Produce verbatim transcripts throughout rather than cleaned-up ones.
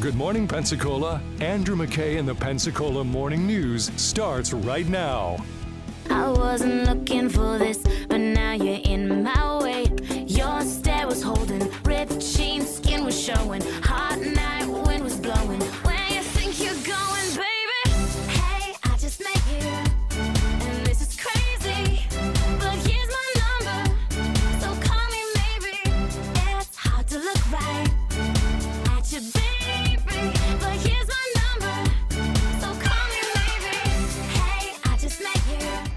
Good morning, Pensacola. Andrew McKay and the Pensacola Morning News starts right now. I wasn't looking for this, but now you're in my way. Your stare was holding, ripped jeans, skin was showing. Hot night, wind was blowing. Where you think you're going, baby? Hey, I just met you, and this is crazy. But here's my number, so call me maybe. It's hard to look right at you, baby. But here's my number, so call me maybe. Hey, I just met you.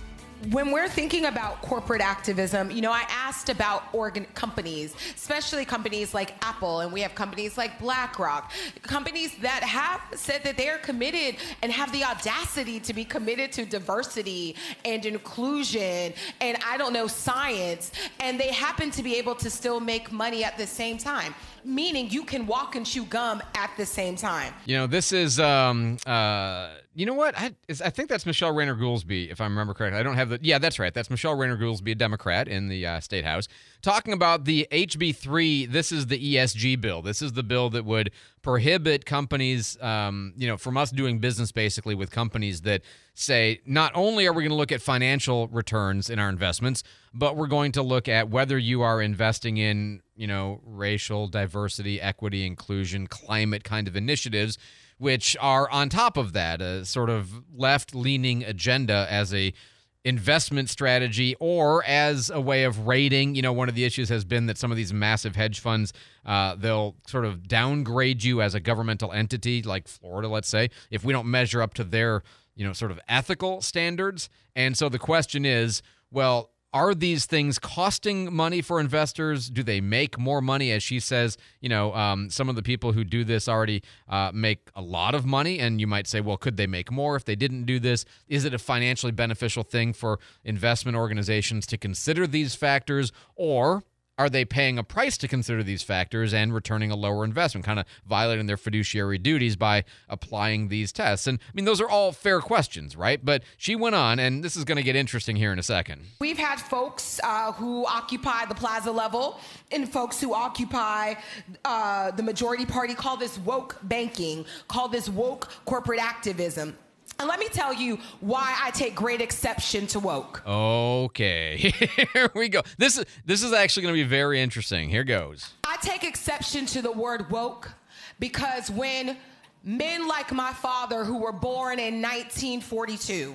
When we're thinking about corporate activism, you know, I asked about organ companies, especially companies like Apple, and we have companies like BlackRock, companies that have said that they are committed and have the audacity to be committed to diversity and inclusion and, I don't know, science, and they happen to be able to still make money at the same time. Meaning you can walk and chew gum at the same time. You know, this is, um, uh, you know what? I, is, I think that's Michelle Rayner Goolsbee, if I remember correctly. I don't have the, yeah, that's right. That's Michelle Rayner Goolsbee, a Democrat in the uh, State House, talking about the H B three. This is the E S G bill. This is the bill that would prohibit companies, um, you know, from us doing business basically with companies that say, not only are we going to look at financial returns in our investments, but we're going to look at whether you are investing in, you know, racial diversity, equity, inclusion, climate kind of initiatives, which are on top of that, a sort of left-leaning agenda as a investment strategy or as a way of rating. You know, one of the issues has been that some of these massive hedge funds, uh, they'll sort of downgrade you as a governmental entity, like Florida, let's say, if we don't measure up to their, you know, sort of ethical standards. And so the question is, well, are these things costing money for investors? Do they make more money? As she says, you know, um, some of the people who do this already uh, make a lot of money. And you might say, well, could they make more if they didn't do this? Is it a financially beneficial thing for investment organizations to consider these factors? Or are they paying a price to consider these factors and returning a lower investment, kind of violating their fiduciary duties by applying these tests? And I mean, those are all fair questions, right? But she went on, and this is going to get interesting here in a second. We've had folks uh, who occupy the plaza level and folks who occupy uh, the majority party call this woke banking, call this woke corporate activism. And let me tell you why I take great exception to woke. Okay, here we go. This is this is actually going to be very interesting. Here goes. I take exception to the word woke because when men like my father, who were born in nineteen forty-two,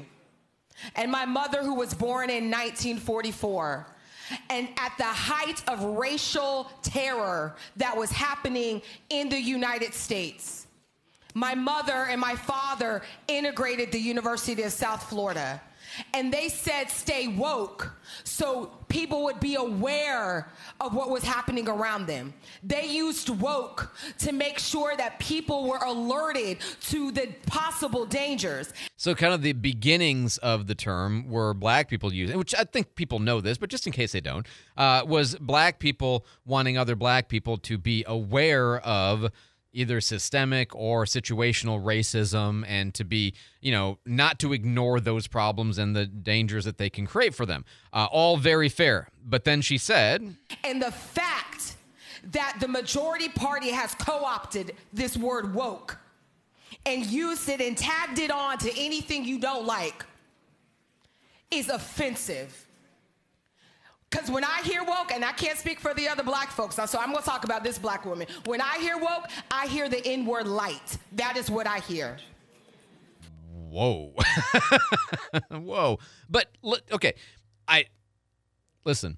and my mother, who was born in nineteen forty-four, and at the height of racial terror that was happening in the United States, my mother and my father integrated the University of South Florida. And they said, stay woke, so people would be aware of what was happening around them. They used woke to make sure that people were alerted to the possible dangers. So kind of the beginnings of the term were black people using, which I think people know this, but just in case they don't, uh, was black people wanting other black people to be aware of either systemic or situational racism, and to be, you know, not to ignore those problems and the dangers that they can create for them. Uh, all very fair. But then she said, and the fact that the majority party has co-opted this word woke and used it and tagged it on to anything you don't like is offensive. Because when I hear woke, and I can't speak for the other black folks, so I'm going to talk about this black woman. When I hear woke, I hear the N-word light. That is what I hear. Whoa. Whoa. But, okay, I, listen,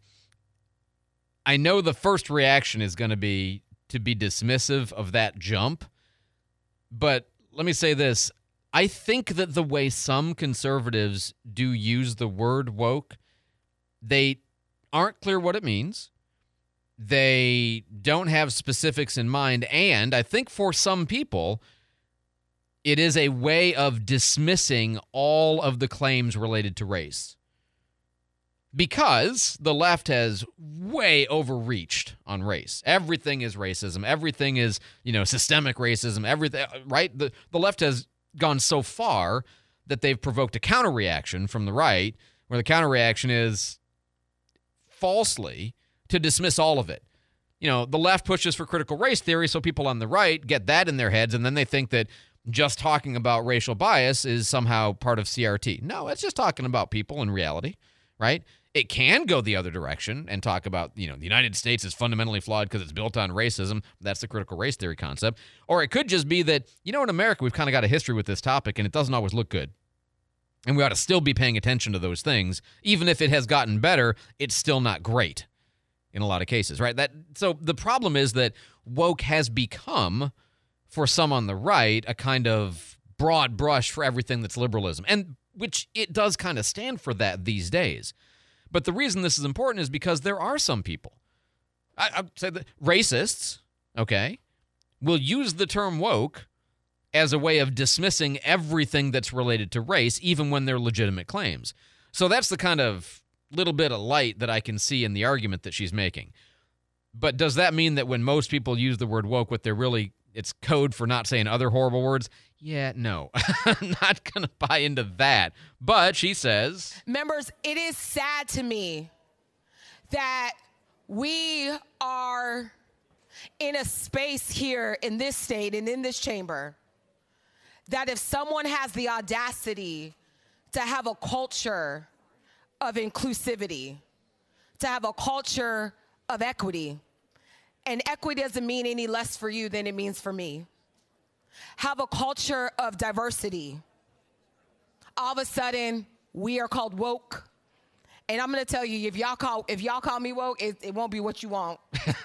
I know the first reaction is going to be to be dismissive of that jump, but let me say this. I think that the way some conservatives do use the word woke, they aren't clear what it means. They don't have specifics in mind. And I think for some people, it is a way of dismissing all of the claims related to race. Because the left has way overreached on race. Everything is racism. Everything is, you know, systemic racism. Everything, right? The, the left has gone so far that they've provoked a counter-reaction from the right, where the counter-reaction is falsely to dismiss all of it. you know, the left pushes for critical race theory, so people on the right get that in their heads, and then they think that just talking about racial bias is somehow part of C R T. No, it's just talking about people in reality, right? It can go the other direction and talk about, you know, the United States is fundamentally flawed because it's built on racism. That's the critical race theory concept. Or it could just be that, you know, in America, we've kind of got a history with this topic, and it doesn't always look good. And we ought to still be paying attention to those things. Even if it has gotten better, it's still not great in a lot of cases, right? That so the problem is that woke has become, for some on the right, a kind of broad brush for everything that's liberalism, and which it does kind of stand for that these days. But the reason this is important is because there are some people, I, I'd say that racists, okay, will use the term woke as a way of dismissing everything that's related to race, even when they're legitimate claims. So that's the kind of little bit of light that I can see in the argument that she's making. But does that mean that when most people use the word woke, what they're really, it's code for not saying other horrible words? Yeah, no. I'm not going to buy into that. But she says, members, it is sad to me that we are in a space here in this state and in this chamber that if someone has the audacity to have a culture of inclusivity, to have a culture of equity, and equity doesn't mean any less for you than it means for me, have a culture of diversity, all of a sudden we are called woke. And I'm going to tell you, if y'all call if y'all call me woke, it, it won't be what you want.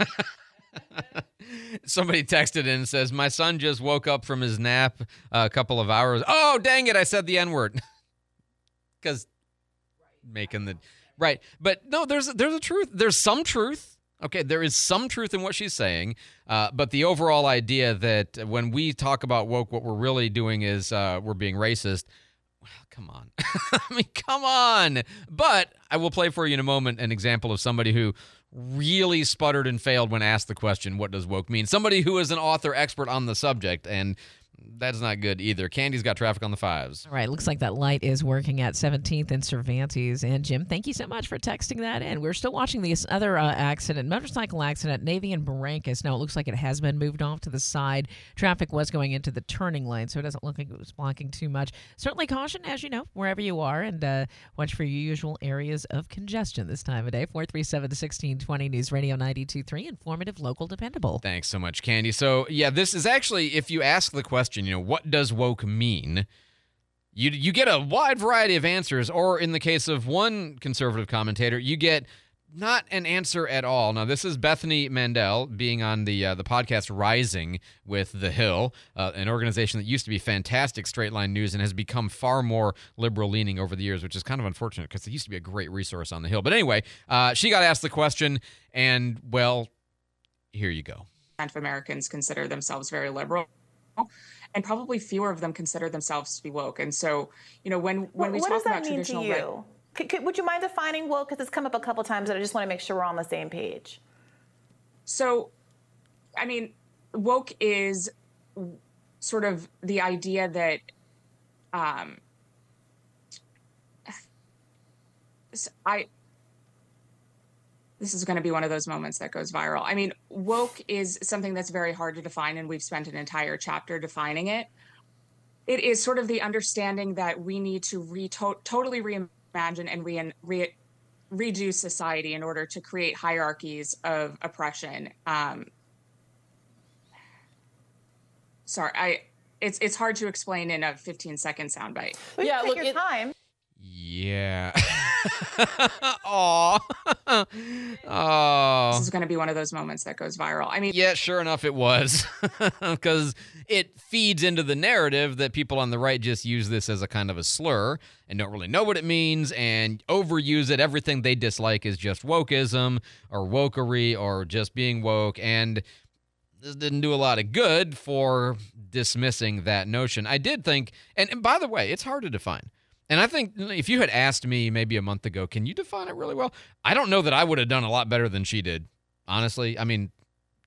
Somebody texted in and says, my son just woke up from his nap a couple of hours. Oh, dang it, I said the N-word. Because making the right. But no, there's there's a truth. There's some truth. Okay, there is some truth in what she's saying, uh, but the overall idea that when we talk about woke, what we're really doing is uh, we're being racist. Well, come on. I mean, come on. But I will play for you in a moment an example of somebody who really sputtered and failed when asked the question, what does woke mean? Somebody who is an author expert on the subject, and that's not good either. Candy's got traffic on the fives. All right, looks like that light is working at seventeenth and Cervantes. And Jim, thank you so much for texting that in. We're still watching this other uh, accident, motorcycle accident, Navy and Barrancas. Now, it looks like it has been moved off to the side. Traffic was going into the turning lane, so it doesn't look like it was blocking too much. Certainly caution, as you know, wherever you are, and uh, watch for your usual areas of congestion this time of day. four three seven, one six two zero, News Radio ninety-two point three, informative, local, dependable. Thanks so much, Candy. So, yeah, this is actually, if you ask the question, you know, what does woke mean? You you get a wide variety of answers, or in the case of one conservative commentator, you get not an answer at all. Now, this is Bethany Mandel being on the uh, the podcast Rising with The Hill, uh, an organization that used to be fantastic straight line news and has become far more liberal leaning over the years, which is kind of unfortunate because it used to be a great resource on The Hill. But anyway, uh, she got asked the question, and well, here you go. Of Americans consider themselves very liberal, and probably fewer of them consider themselves to be woke. And so, you know, when when what, we what talk about traditional, what does that mean to you? Red, could, could, would you mind defining woke? Because it's come up a couple times, and I just want to make sure we're on the same page. So, I mean, woke is sort of the idea that um, I. This is going to be one of those moments that goes viral. I mean, woke is something that's very hard to define, and we've spent an entire chapter defining it. It is sort of the understanding that we need to re- to- totally reimagine and re- re- redo society in order to create hierarchies of oppression. Um, sorry, I it's it's hard to explain in a fifteen second soundbite. Well, yeah, take look, your it, time. Yeah. Aw. Oh. This is going to be one of those moments that goes viral. I mean, yeah, sure enough, it was, because it feeds into the narrative that people on the right just use this as a kind of a slur and don't really know what it means and overuse it. Everything they dislike is just wokeism or wokery or just being woke, and this didn't do a lot of good for dismissing that notion. I did think, and, and by the way, it's hard to define. And I think if you had asked me maybe a month ago, can you define it really well? I don't know that I would have done a lot better than she did, honestly. I mean,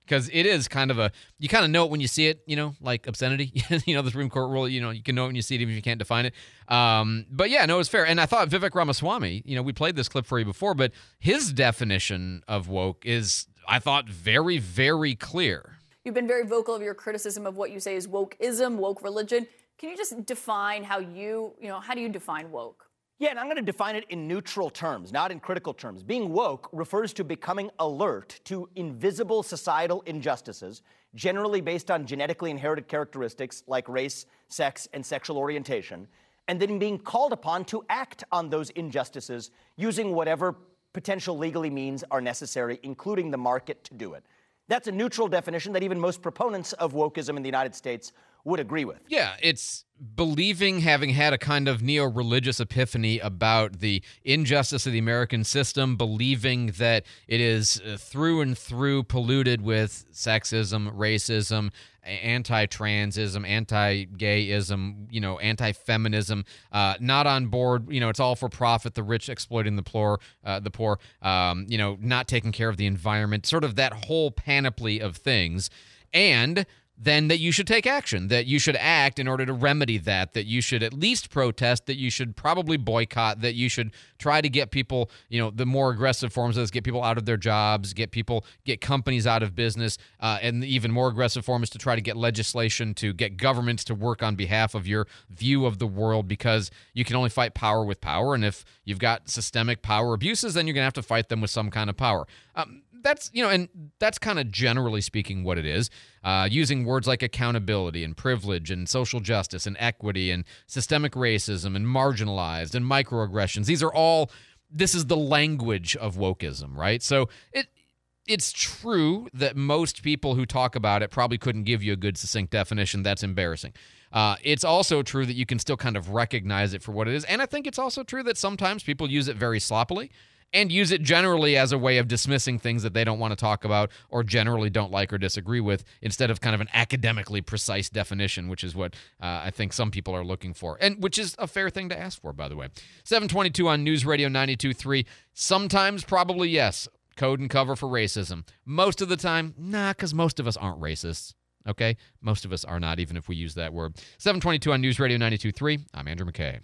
because it is kind of a, you kind of know it when you see it, you know, like obscenity, you know, the Supreme Court rule, you know, you can know it when you see it even if you can't define it. Um, but yeah, no, it's fair. And I thought Vivek Ramaswamy, you know, we played this clip for you before, but his definition of woke is, I thought, very, very clear. You've been very vocal of your criticism of what you say is wokeism, woke religion. Can you just define how you, you know, how do you define woke? Yeah, and I'm going to define it in neutral terms, not in critical terms. Being woke refers to becoming alert to invisible societal injustices, generally based on genetically inherited characteristics like race, sex, and sexual orientation, and then being called upon to act on those injustices using whatever potential legally means are necessary, including the market, to do it. That's a neutral definition that even most proponents of wokeism in the United States would agree with. Yeah, it's believing, having had a kind of neo-religious epiphany about the injustice of the American system, believing that it is uh, through and through polluted with sexism, racism, anti-transism, anti-gayism, you know, anti-feminism, uh, not on board, you know, it's all for profit, the rich exploiting the poor, uh, the poor, um, you know, not taking care of the environment, sort of that whole panoply of things. And then that you should take action, that you should act in order to remedy that, that you should at least protest, that you should probably boycott, that you should try to get people, you know, the more aggressive forms of this, get people out of their jobs, get people, get companies out of business, uh, and the even more aggressive form is to try to get legislation to get governments to work on behalf of your view of the world, because you can only fight power with power, and if you've got systemic power abuses, then you're going to have to fight them with some kind of power. Um, That's, you know, and that's kind of generally speaking what it is, uh, using words like accountability and privilege and social justice and equity and systemic racism and marginalized and microaggressions. These are all, this is the language of wokeism, right? So it it's true that most people who talk about it probably couldn't give you a good succinct definition. That's embarrassing. Uh, it's also true that you can still kind of recognize it for what it is. And I think it's also true that sometimes people use it very sloppily, and use it generally as a way of dismissing things that they don't want to talk about or generally don't like or disagree with, instead of kind of an academically precise definition, which is what uh, I think some people are looking for, and which is a fair thing to ask for, by the way. seven twenty-two on News Radio ninety-two point three. Sometimes, probably yes, code and cover for racism. Most of the time, nah, because most of us aren't racists. Okay? Most of us are not, even if we use that word. seven twenty-two on News Radio ninety-two point three. I'm Andrew McKay.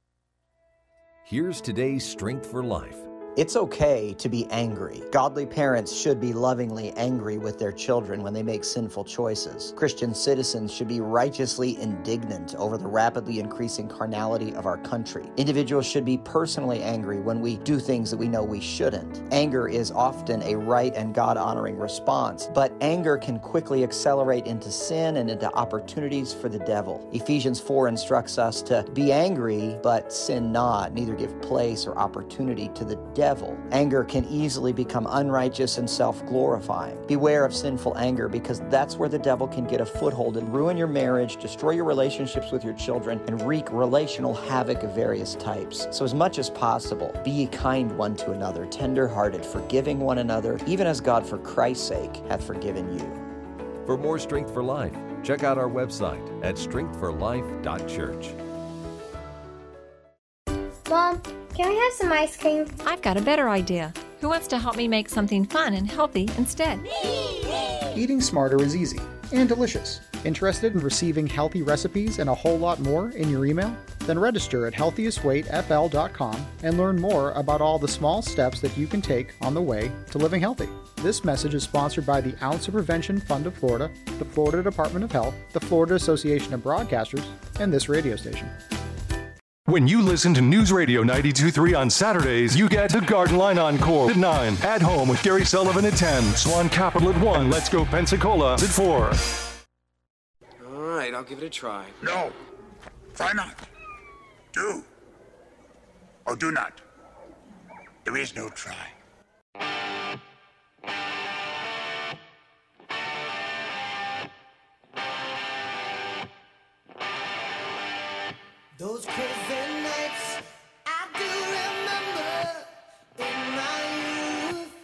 Here's today's Strength for Life. It's okay to be angry. Godly parents should be lovingly angry with their children when they make sinful choices. Christian citizens should be righteously indignant over the rapidly increasing carnality of our country. Individuals should be personally angry when we do things that we know we shouldn't. Anger is often a right and God-honoring response, but anger can quickly accelerate into sin and into opportunities for the devil. Ephesians four instructs us to be angry, but sin not, neither give place or opportunity to the devil. Devil. Anger can easily become unrighteous and self-glorifying. Beware of sinful anger, because that's where the devil can get a foothold and ruin your marriage, destroy your relationships with your children, and wreak relational havoc of various types. So as much as possible, be ye kind one to another, tender-hearted, forgiving one another, even as God for Christ's sake hath forgiven you. For more Strength for Life, check out our website at strength for life dot church. Mom, can we have some ice cream? I've got a better idea. Who wants to help me make something fun and healthy instead? Eating smarter is easy and delicious. Interested in receiving healthy recipes and a whole lot more in your email? Then register at healthiest weight f l dot com and learn more about all the small steps that you can take on the way to living healthy. This message is sponsored by the Ounce of Prevention Fund of Florida, the Florida Department of Health, the Florida Association of Broadcasters, and this radio station. When you listen to News Radio ninety-two point three on Saturdays, you get the Garden Line Encore at nine, At Home with Gary Sullivan at ten, Swan Capital at one, Let's Go Pensacola at four. All right, I'll give it a try. No, try not. Do or do not. There is no try. Those crazy nights I do remember in my youth.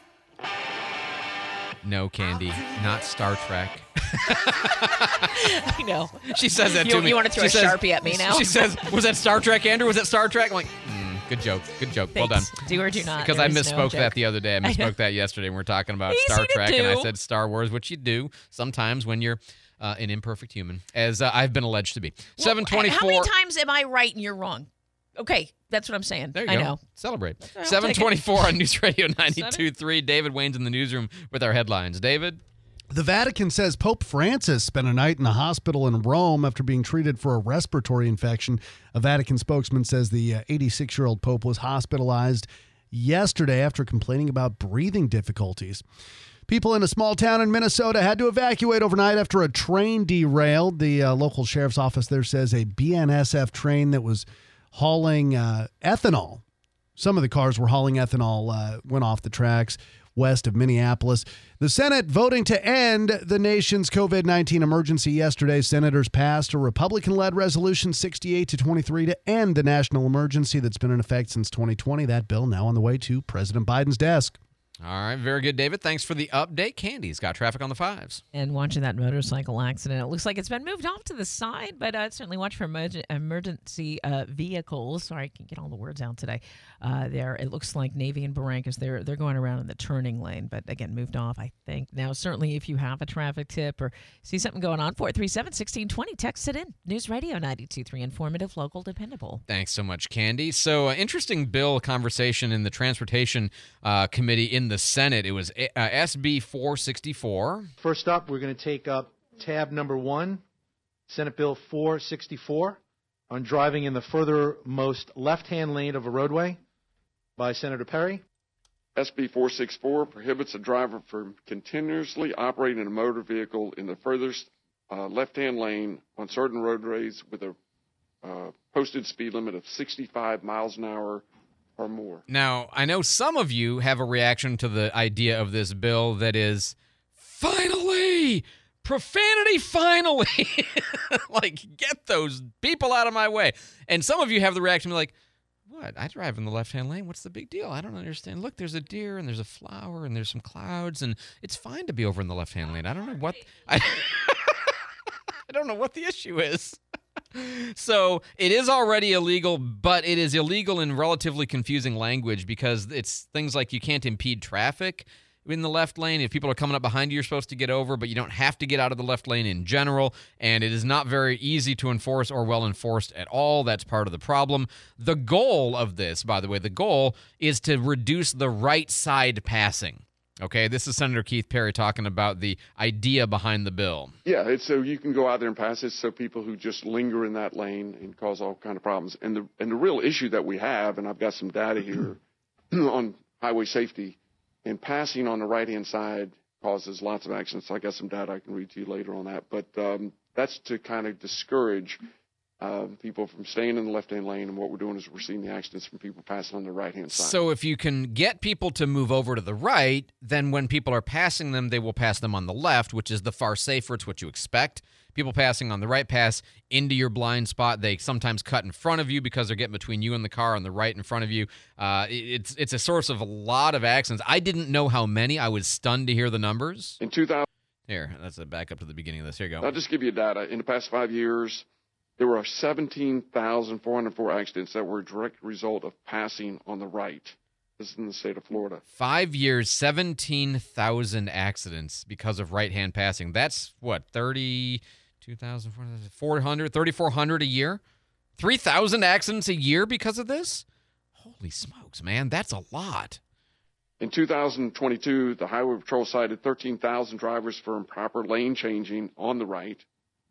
No, Candy, not Star Trek. I know. She says that you, to me. You want to throw she a says, Sharpie at me now? She says, was that Star Trek, Andrew? Was that Star Trek? I'm like, mm, Good joke. Good joke. Well done. Thanks. Do or do not. Because There I is no misspoke joke. that the other day. I misspoke that yesterday when we were talking about Easy Star to Trek, and I do. said Star Wars, which you do sometimes when you're uh, an imperfect human, as uh, I've been alleged to be. Well, seven twenty-four. How many times am I right and you're wrong? Okay, that's what I'm saying. There you I go. know. Celebrate. I'll seven take it. twenty-four on News Radio ninety-two point three. David Wayne's in the newsroom with our headlines. David? The Vatican says Pope Francis spent a night in a hospital in Rome after being treated for a respiratory infection. A Vatican spokesman says the uh, eighty-six-year-old Pope was hospitalized yesterday after complaining about breathing difficulties. People in a small town in Minnesota had to evacuate overnight after a train derailed. The uh, local sheriff's office there says a B N S F train that was hauling uh, ethanol. Some of the cars were hauling ethanol, uh, went off the tracks west of Minneapolis. The Senate voting to end the nation's COVID nineteen emergency yesterday. Senators passed a Republican-led resolution sixty-eight to twenty-three to end the national emergency that's been in effect since twenty twenty. That bill now on the way to President Biden's desk. All right, very good, David. Thanks for the update. Candy's got traffic on the fives. And watching that motorcycle accident, it looks like it's been moved off to the side, but uh, certainly watch for emerg- emergency uh, vehicles. Sorry, I can't get all the words out today. Uh, there, it looks like Navy and Barrancas, they're they're going around in the turning lane, but again, moved off, I think. Now, certainly if you have a traffic tip or see something going on, four three seven, one six two zero, text it in. News Radio ninety-two point three, informative, local, dependable. Thanks so much, Candy. So, uh, interesting bill conversation in the Transportation uh, Committee in the Senate. It was uh, S B four sixty-four. First up, we're going to take up tab number one, Senate Bill four sixty-four, on driving in the furthermost left-hand lane of a roadway, by Senator Perry. S B four sixty-four prohibits a driver from continuously operating a motor vehicle in the furthest uh, left-hand lane on certain roadways with a uh, posted speed limit of sixty-five miles an hour or more. Now, I know some of you have a reaction to the idea of this bill that is, finally, profanity, finally. Like, get those people out of my way. And some of you have the reaction like, what? I drive in the left-hand lane. What's the big deal? I don't understand. Look, there's a deer and there's a flower and there's some clouds and it's fine to be over in the left-hand lane. I don't know what I, I don't know what the issue is. So it is already illegal, but it is illegal in relatively confusing language because it's things like you can't impede traffic in the left lane. If people are coming up behind you, you're supposed to get over, but you don't have to get out of the left lane in general, and it is not very easy to enforce or well enforced at all. That's part of the problem. The goal of this, by the way, the goal is to reduce the right side passing. Okay, this is Senator Keith Perry talking about the idea behind the bill. Yeah, it's so you can go out there and pass it so people who just linger in that lane and cause all kind of problems. And the and the real issue that we have, and I've got some data here on highway safety, and passing on the right-hand side causes lots of accidents. So I got some data I can read to you later on that. But um, that's to kind of discourage uh, people from staying in the left-hand lane. And what we're doing is we're seeing the accidents from people passing on the right-hand side. So if you can get people to move over to the right, then when people are passing them, they will pass them on the left, which is the far safer. It's what you expect. People passing on the right pass into your blind spot. They sometimes cut in front of you because they're getting between you and the car on the right in front of you. Uh, it's it's a source of a lot of accidents. I didn't know how many. I was stunned to hear the numbers. In two thousand, here, that's a back up to the beginning of this. Here you go. I'll just give you data. In the past five years, there were seventeen thousand four hundred four accidents that were a direct result of passing on the right. This is in the state of Florida. Five years, seventeen thousand accidents because of right-hand passing. That's, what, thirty-two thousand, four hundred, thirty-four hundred a year? three thousand accidents a year because of this? Holy smokes, man, that's a lot. In two thousand twenty-two, the Highway Patrol cited thirteen thousand drivers for improper lane changing on the right.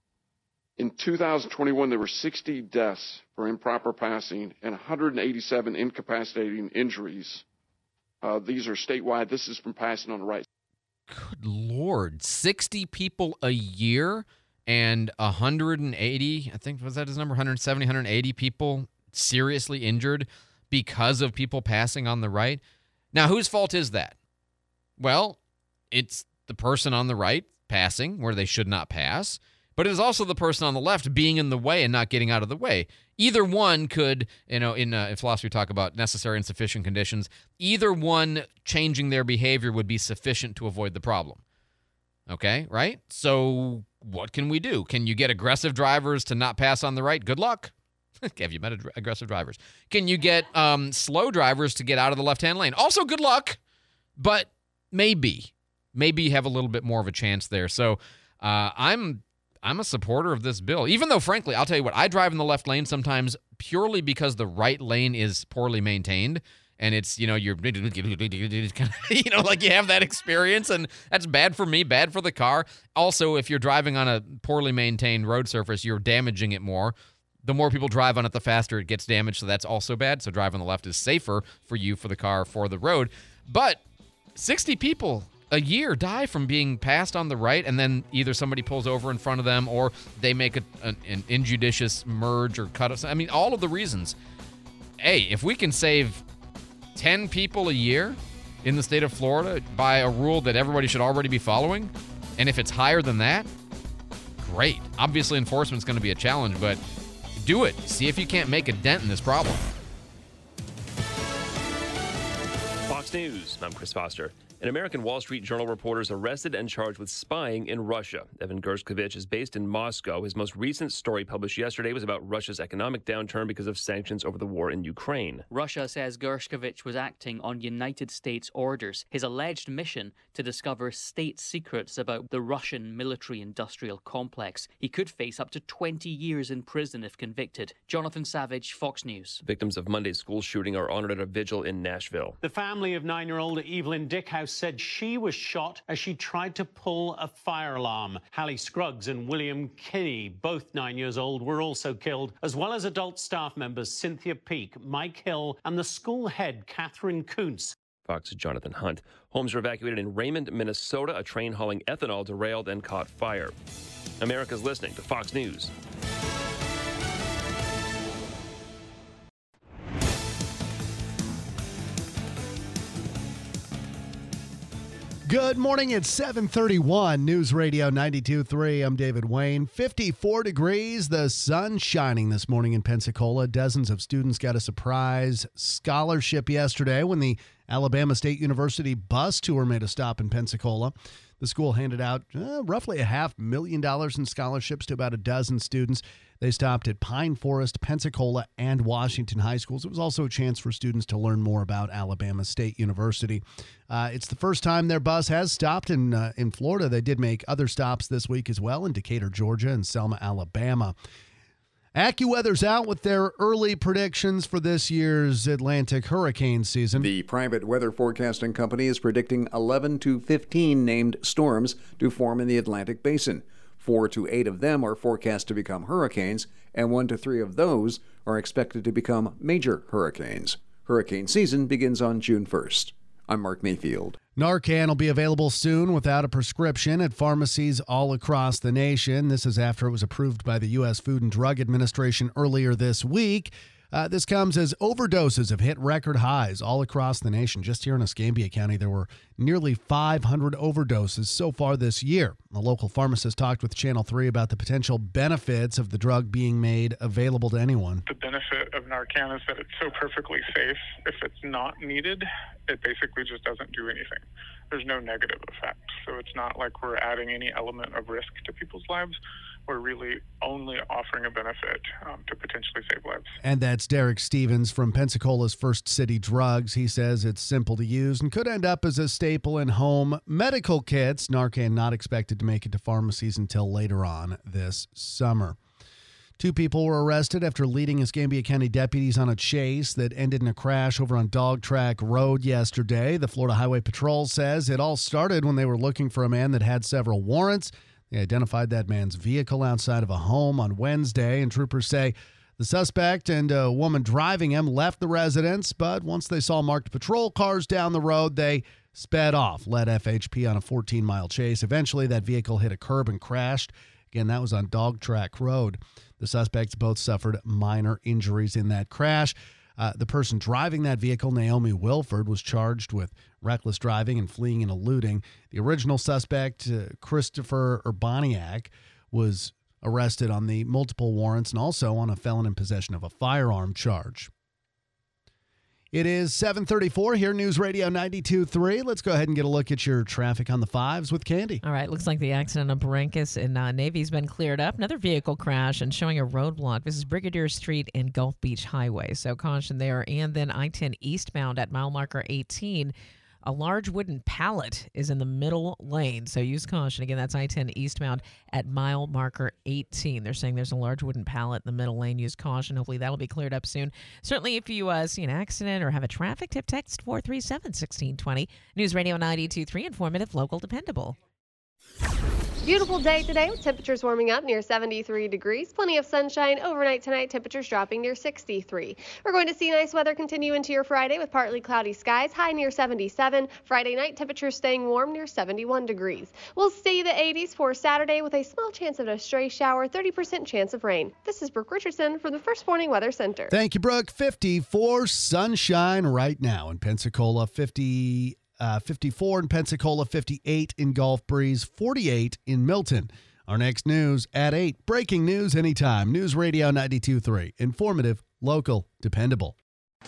In two thousand twenty-one, there were sixty deaths for improper passing and one hundred eighty-seven incapacitating injuries. Uh, these are statewide. This is from passing on the right. Good Lord. sixty people a year and one hundred eighty, I think, was that his number? one hundred seventy, one hundred eighty people seriously injured because of people passing on the right. Now, whose fault is that? Well, it's the person on the right passing where they should not pass. But it is also the person on the left being in the way and not getting out of the way. Either one could, you know, in, uh, in philosophy we talk about necessary and sufficient conditions. Either one changing their behavior would be sufficient to avoid the problem. Okay, right? So what can we do? Can you get aggressive drivers to not pass on the right? Good luck. Have you met ad- aggressive drivers? Can you get um, slow drivers to get out of the left-hand lane? Also, good luck, but maybe. Maybe you have a little bit more of a chance there. So uh, I'm I'm a supporter of this bill, even though, frankly, I'll tell you what, I drive in the left lane sometimes purely because the right lane is poorly maintained. And it's, you know, you're, you know, like you have that experience, and that's bad for me, bad for the car. Also, if you're driving on a poorly maintained road surface, you're damaging it more. The more people drive on it, the faster it gets damaged, so that's also bad. So driving on the left is safer for you, for the car, for the road. But sixty people a year die from being passed on the right, and then either somebody pulls over in front of them or they make a, an, an injudicious merge or cut. I mean, all of the reasons. Hey, if we can save ten people a year in the state of Florida by a rule that everybody should already be following, and if it's higher than that, great. Obviously, enforcement's going to be a challenge, but do it. See if you can't make a dent in this problem. Fox News, I'm Chris Foster. An American Wall Street Journal reporter is arrested and charged with spying in Russia. Evan Gershkovich is based in Moscow. His most recent story published yesterday was about Russia's economic downturn because of sanctions over the war in Ukraine. Russia says Gershkovich was acting on United States orders. His alleged mission to discover state secrets about the Russian military-industrial complex. He could face up to twenty years in prison if convicted. Jonathan Savage, Fox News. Victims of Monday's school shooting are honored at a vigil in Nashville. The family of nine-year-old Evelyn Dickhouse said she was shot as she tried to pull a fire alarm. Hallie Scruggs and William Kinney, both nine years old, were also killed, as well as adult staff members Cynthia Peake, Mike Hill, and the school head, Catherine Kuntz. Fox's Jonathan Hunt. Homes are evacuated in Raymond, Minnesota. A train hauling ethanol derailed and caught fire. America's listening to Fox News. Good morning. It's seven thirty-one. News Radio ninety-two point three. I'm David Wayne. fifty-four degrees. The sun shining this morning in Pensacola. Dozens of students got a surprise scholarship yesterday when the Alabama State University bus tour made a stop in Pensacola. The school handed out uh, roughly a half million dollars in scholarships to about a dozen students. They stopped at Pine Forest, Pensacola, and Washington high schools. It was also a chance for students to learn more about Alabama State University. Uh, it's the first time their bus has stopped in, uh, in Florida. They did make other stops this week as well in Decatur, Georgia, and Selma, Alabama. AccuWeather's out with their early predictions for this year's Atlantic hurricane season. The private weather forecasting company is predicting eleven to fifteen named storms to form in the Atlantic basin. Four to eight of them are forecast to become hurricanes, and one to three of those are expected to become major hurricanes. Hurricane season begins on June first. I'm Mark Mayfield. Narcan will be available soon without a prescription at pharmacies all across the nation. This is after it was approved by the U S Food and Drug Administration earlier this week. Uh, this comes as overdoses have hit record highs all across the nation. Just here in Escambia County, there were nearly five hundred overdoses so far this year. A local pharmacist talked with Channel three about the potential benefits of the drug being made available to anyone. The benefit of Narcan is that it's so perfectly safe. If it's not needed, it basically just doesn't do anything. There's no negative effect. So it's not like we're adding any element of risk to people's lives. We're really only offering a benefit um, to potentially save lives. And that's Derek Stevens from Pensacola's First City Drugs. He says it's simple to use and could end up as a staple in home medical kits. Narcan not expected to make it to pharmacies until later on this summer. Two people were arrested after leading Escambia County deputies on a chase that ended in a crash over on Dog Track Road yesterday. The Florida Highway Patrol says it all started when they were looking for a man that had several warrants. They identified that man's vehicle outside of a home on Wednesday, and troopers say the suspect and a woman driving him left the residence, but once they saw marked patrol cars down the road, they sped off, led F H P on a fourteen-mile chase. Eventually, that vehicle hit a curb and crashed. Again, that was on Dog Track Road. The suspects both suffered minor injuries in that crash. Uh, the person driving that vehicle, Naomi Wilford, was charged with reckless driving and fleeing and eluding. The original suspect, uh, Christopher Urbaniak, was arrested on the multiple warrants and also on a felon in possession of a firearm charge. It is seven thirty-four here, News Radio ninety-two point three. Let's go ahead and get a look at your traffic on the fives with Candy. All right, looks like the accident on Barrancas in uh, Navy's been cleared up. Another vehicle crash and showing a roadblock. This is Brigadier Street and Gulf Beach Highway, so caution there. And then I ten eastbound at mile marker eighteen. A large wooden pallet is in the middle lane, so use caution. Again, that's I ten eastbound at mile marker eighteen. They're saying there's a large wooden pallet in the middle lane. Use caution. Hopefully that'll be cleared up soon. Certainly, if you uh, see an accident or have a traffic tip, text four three seven, one six two zero. News Radio ninety-two point three, informative, local, dependable. Beautiful day today with temperatures warming up near seventy-three degrees. Plenty of sunshine overnight tonight. Temperatures dropping near sixty-three. We're going to see nice weather continue into your Friday with partly cloudy skies. High near seventy-seven. Friday night temperatures staying warm near seventy-one degrees. We'll see the eighties for Saturday with a small chance of a stray shower. thirty percent chance of rain. This is Brooke Richardson from the First Warning Weather Center. Thank you, Brooke. fifty-four sunshine right now in Pensacola. fifty Uh, fifty-four in Pensacola, fifty-eight in Gulf Breeze, forty-eight in Milton. Our next news at eight. Breaking news anytime. News Radio ninety-two point three. Informative, local, dependable.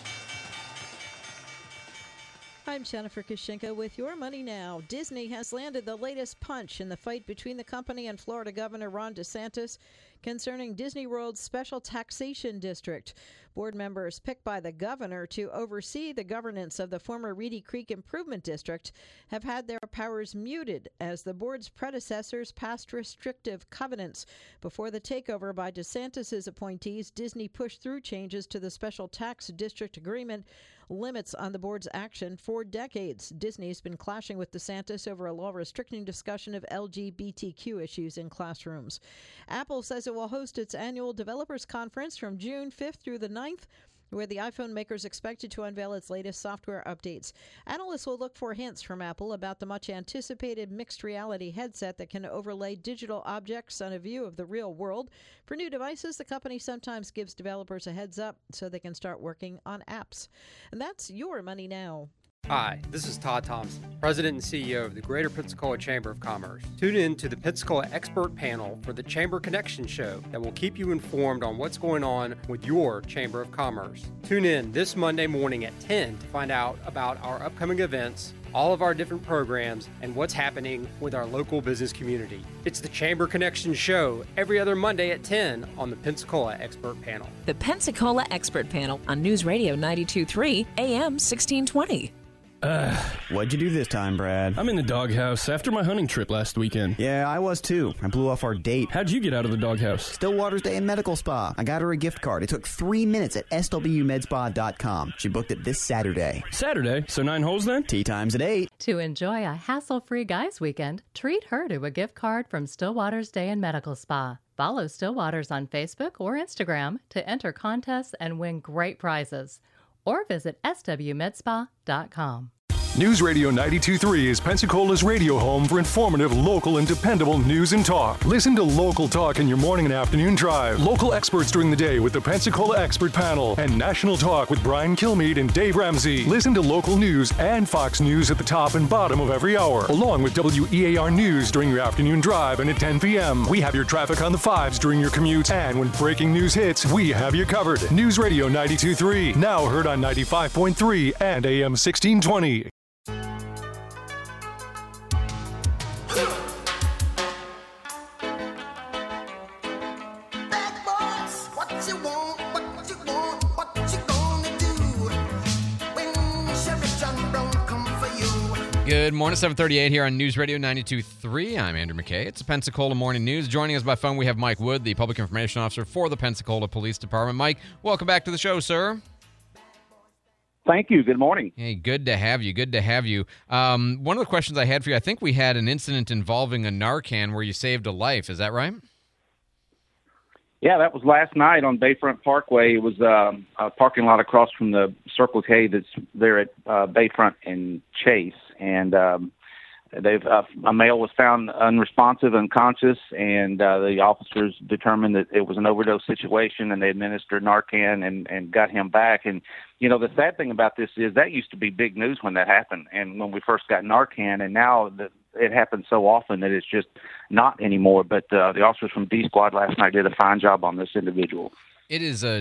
I'm Jennifer Kushinka with Your Money Now. Disney has landed the latest punch in the fight between the company and Florida Governor Ron DeSantis concerning Disney World's special taxation district. Board members picked by the governor to oversee the governance of the former Reedy Creek Improvement District have had their powers muted as the board's predecessors passed restrictive covenants. Before the takeover by DeSantis' appointees, Disney pushed through changes to the special tax district agreement limits on the board's action for decades. Disney's been clashing with DeSantis over a law restricting discussion of L G B T Q issues in classrooms. Apple says it will host its annual developers conference from June fifth through the ninth, where the iPhone maker is expected to unveil its latest software updates. Analysts will look for hints from Apple about the much-anticipated mixed reality headset that can overlay digital objects on a view of the real world. For new devices, the company sometimes gives developers a heads up so they can start working on apps. And that's Your Money Now. Hi, this is Todd Thompson, President and C E O of the Greater Pensacola Chamber of Commerce. Tune in to the Pensacola Expert Panel for the Chamber Connection Show that will keep you informed on what's going on with your Chamber of Commerce. Tune in this Monday morning at ten to find out about our upcoming events, all of our different programs, and what's happening with our local business community. It's the Chamber Connection Show every other Monday at ten on the Pensacola Expert Panel. The Pensacola Expert Panel on News Radio ninety-two point three, A M sixteen twenty. Uh, What'd you do this time, Brad? I'm in the doghouse after my hunting trip last weekend. Yeah, I was too. I blew off our date. How'd you get out of the doghouse? Stillwater's Day and Medical Spa. I got her a gift card. It took three minutes at S W med spa dot com. She booked it this Saturday. Saturday? So nine holes then? Tea time's at eight. To enjoy a hassle-free guys weekend, treat her to a gift card from Stillwater's Day and Medical Spa. Follow Stillwater's on Facebook or Instagram to enter contests and win great prizes. Or visit S W med spa dot com. News Radio ninety-two point three is Pensacola's radio home for informative, local, and dependable news and talk. Listen to local talk in your morning and afternoon drive. Local experts during the day with the Pensacola Expert Panel. And national talk with Brian Kilmeade and Dave Ramsey. Listen to local news and Fox News at the top and bottom of every hour. Along with W E A R News during your afternoon drive and at ten p.m. We have your traffic on the fives during your commute. And when breaking news hits, we have you covered. News Radio ninety-two point three. Now heard on ninety-five point three and A M sixteen twenty. Good morning, seven thirty-eight here on News Radio ninety-two point three. I'm Andrew McKay. It's the Pensacola Morning News. Joining us by phone, we have Mike Wood, the Public Information Officer for the Pensacola Police Department. Mike, welcome back to the show, sir. Thank you. Good morning. Hey, good to have you. Good to have you. Um, one of the questions I had for you, I think we had an incident involving a Narcan where you saved a life. Is that right? Yeah, that was last night on Bayfront Parkway. It was um, a parking lot across from the Circle K that's there at uh, Bayfront and Chase. And um, they've uh, a male was found unresponsive, unconscious, and uh, the officers determined that it was an overdose situation, and they administered Narcan and, and got him back. And, you know, the sad thing about this is that used to be big news when that happened, and when we first got Narcan, and now the, it happens so often that it's just not anymore. But uh, the officers from D Squad last night did a fine job on this individual. It is a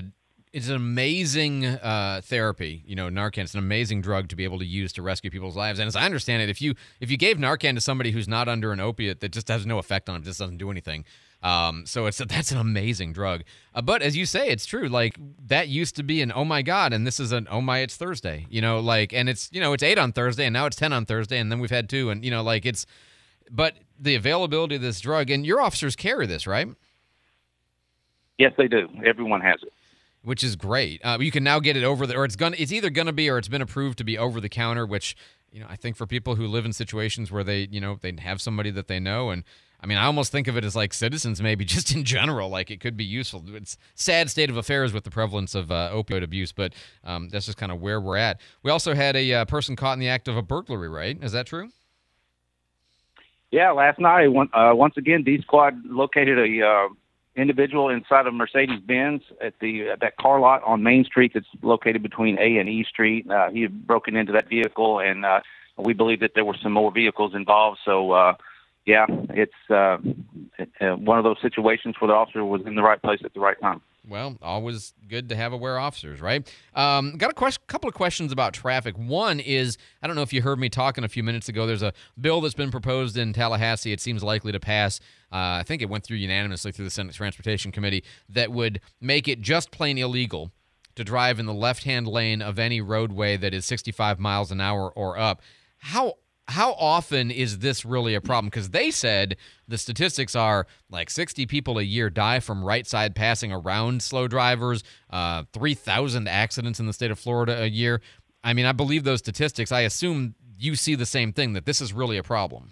it's an amazing uh, therapy. You know, Narcan. It's an amazing drug to be able to use to rescue people's lives. And as I understand it, if you if you gave Narcan to somebody who's not under an opiate, that just has no effect on them, just doesn't do anything. Um, so it's that's an amazing drug. Uh, but as you say, it's true. Like that used to be an oh my god, and this is an oh my it's Thursday. You know, like and it's you know it's eight on Thursday, and now it's ten on Thursday, and then we've had two, and you know like it's. But the availability of this drug, and your officers carry this, right? Yes, they do. Everyone has it. Which is great. Uh, you can now get it over the, or it's gonna, it's either going to be, or it's been approved to be over the counter. Which, you know, I think for people who live in situations where they, you know, they have somebody that they know, and I mean, I almost think of it as like citizens, maybe just in general, like it could be useful. It's sad state of affairs with the prevalence of uh, opioid abuse, but um, that's just kind of where we're at. We also had a uh, person caught in the act of a burglary, right? Is that true? Yeah, last night, one, uh, once again, D Squad located a uh, individual inside of Mercedes-Benz at the at that car lot on Main Street that's located between A and E Street. Uh, he had broken into that vehicle, and uh, we believe that there were some more vehicles involved. So, uh, yeah, it's uh, one of those situations where the officer was in the right place at the right time. Well, always good to have aware officers, right? Um, got a question, couple of questions about traffic. One is, I don't know if you heard me talking a few minutes ago, there's a bill that's been proposed in Tallahassee. It seems likely to pass. Uh, I think it went through unanimously through the Senate Transportation Committee that would make it just plain illegal to drive in the left-hand lane of any roadway that is sixty-five miles an hour or up. How How often is this really a problem? Because they said the statistics are like sixty people a year die from right side passing around slow drivers, uh, three thousand accidents in the state of Florida a year. I mean, I believe those statistics. I assume you see the same thing, that this is really a problem.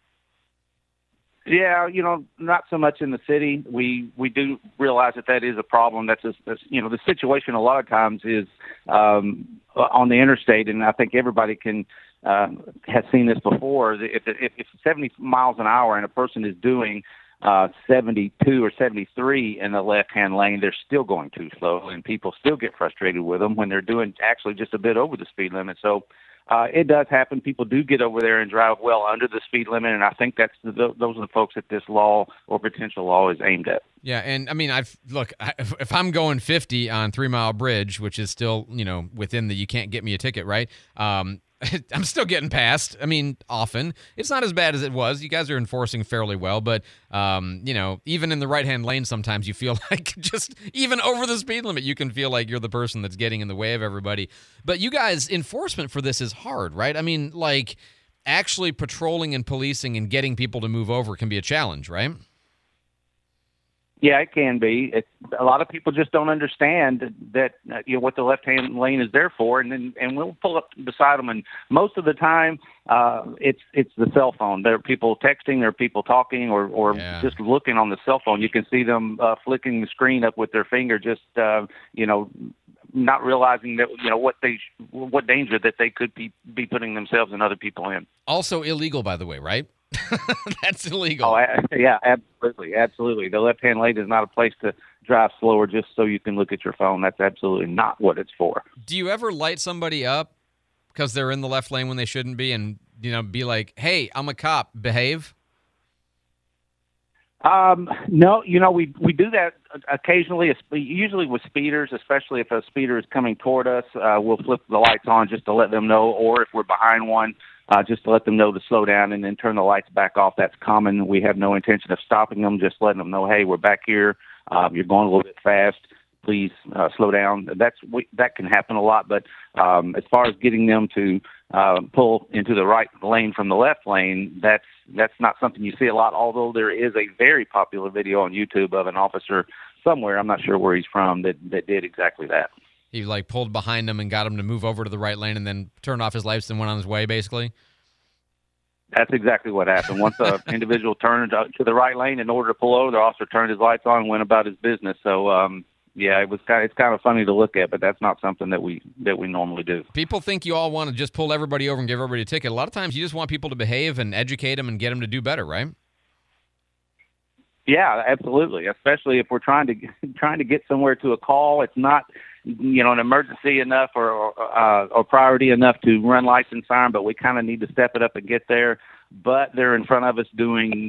Yeah, you know, not so much in the city. We we do realize that that is a problem. That's, a, that's you know, the situation a lot of times is um, on the interstate, and I think everybody can uh, has seen this before. If, if if seventy miles an hour and a person is doing uh, seventy-two or seventy-three in the left-hand lane, they're still going too slow, and people still get frustrated with them when they're doing actually just a bit over the speed limit. So. Uh, it does happen. People do get over there and drive well under the speed limit, and I think that's the, those are the folks that this law or potential law is aimed at. Yeah, and I mean, I've look, I, if, if I'm going fifty on Three Mile Bridge, which is still, you know, within the you can't get me a ticket, right? Um, I'm still getting past. I mean, often. It's not as bad as it was. You guys are enforcing fairly well, but, um, you know, even in the right-hand lane, sometimes you feel like just even over the speed limit, you can feel like you're the person that's getting in the way of everybody. But you guys, enforcement for this is hard, right? I mean, like, actually patrolling and policing and getting people to move over can be a challenge, right? Yeah, it can be. It's, a lot of people just don't understand that uh, you know what the left-hand lane is there for, and then and we'll pull up beside them. And most of the time, uh, it's it's the cell phone. There are people texting, there are people talking, or or yeah. just looking on the cell phone. You can see them uh, flicking the screen up with their finger, just uh, you know, not realizing that you know what they what danger that they could be be putting themselves and other people in. Also illegal, by the way, right? That's illegal. Oh, yeah, absolutely, absolutely. The left-hand lane is not a place to drive slower just so you can look at your phone. That's absolutely not what it's for. Do you ever light somebody up because they're in the left lane when they shouldn't be, and you know, be like, "Hey, I'm a cop. Behave." Um, no, you know, we we do that occasionally, usually with speeders, especially if a speeder is coming toward us. Uh, we'll flip the lights on just to let them know, or if we're behind one, uh, just to let them know to slow down and then turn the lights back off. That's common. We have no intention of stopping them, just letting them know, hey, we're back here. Um, you're going a little bit fast. Please uh, slow down. That's we, that can happen a lot, but um, as far as getting them to uh, pull into the right lane from the left lane, that's that's not something you see a lot. Although there is a very popular video on YouTube of an officer somewhere, I'm not sure where he's from, that that did exactly that. He like pulled behind him and got him to move over to the right lane, and then turned off his lights and went on his way, basically. That's exactly what happened. Once an individual turned to the right lane in order to pull over, the officer turned his lights on and went about his business. So. Um, Yeah, it was kind of, it's kind of funny to look at, but that's not something that we that we normally do. People think you all want to just pull everybody over and give everybody a ticket. A lot of times you just want people to behave and educate them and get them to do better, right? Yeah, absolutely. Especially if we're trying to trying to get somewhere to a call, it's not you know an emergency enough or or, uh, or priority enough to run lights and siren, but we kind of need to step it up and get there. But they're in front of us doing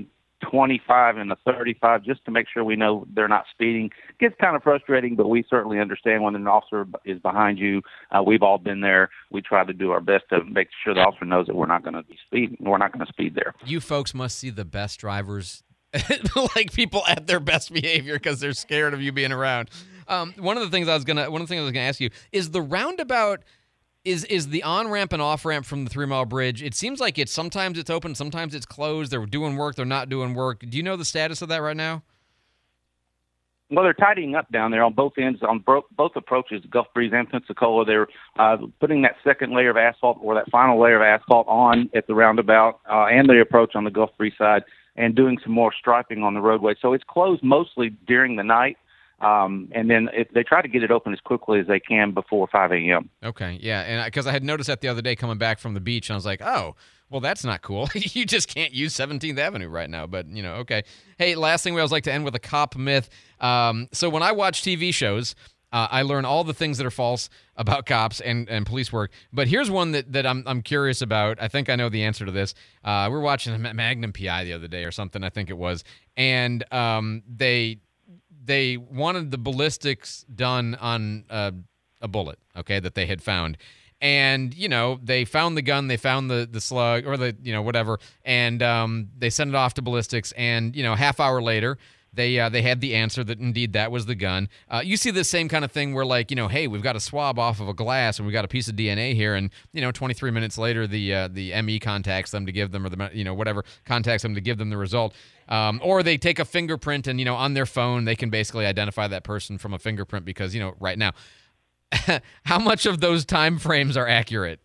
twenty-five and a thirty-five just to make sure we know they're not speeding. It gets kind of frustrating, but we certainly understand when an officer is behind you. Uh, we've all been there. We try to do our best to make sure the officer knows that we're not going to be speeding. We're not going to speed there. You folks must see the best drivers, like people at their best behavior because they're scared of you being around. Um, one of the things I was gonna, one of the things I was gonna ask you is the roundabout. Is is the on-ramp and off-ramp from the three-mile bridge, it seems like it's sometimes it's open, sometimes it's closed. They're doing work, they're not doing work. Do you know the status of that right now? Well, they're tidying up down there on both ends, on bro- both approaches, Gulf Breeze and Pensacola. They're uh, putting that second layer of asphalt or that final layer of asphalt on at the roundabout uh, and the approach on the Gulf Breeze side and doing some more striping on the roadway. So it's closed mostly during the night. Um, and then if they try to get it open as quickly as they can before five a.m. Okay, yeah, and because I, I had noticed that the other day coming back from the beach, and I was like, oh, well, that's not cool. You just can't use seventeenth Avenue right now, but, you know, okay. Hey, last thing we always like to end with a cop myth. Um, so when I watch T V shows, uh, I learn all the things that are false about cops and, and police work, but here's one that, that I'm, I'm curious about. I think I know the answer to this. Uh, we were watching Magnum P I the other day or something, I think it was, and um, they... they wanted the ballistics done on uh, a bullet, okay, that they had found. And, you know, they found the gun, they found the, the slug, or the, you know, whatever, and um, they sent it off to ballistics. And, you know, half hour later, they uh, they had the answer that indeed that was the gun. Uh, you see this same kind of thing where, like, you know, hey, we've got a swab off of a glass and we've got a piece of D N A here, and, you know, twenty-three minutes later, the uh, the M E contacts them to give them, or the, you know, whatever, contacts them to give them the result. Um, or they take a fingerprint and, you know, on their phone, they can basically identify that person from a fingerprint because, you know, right now, how much of those time frames are accurate?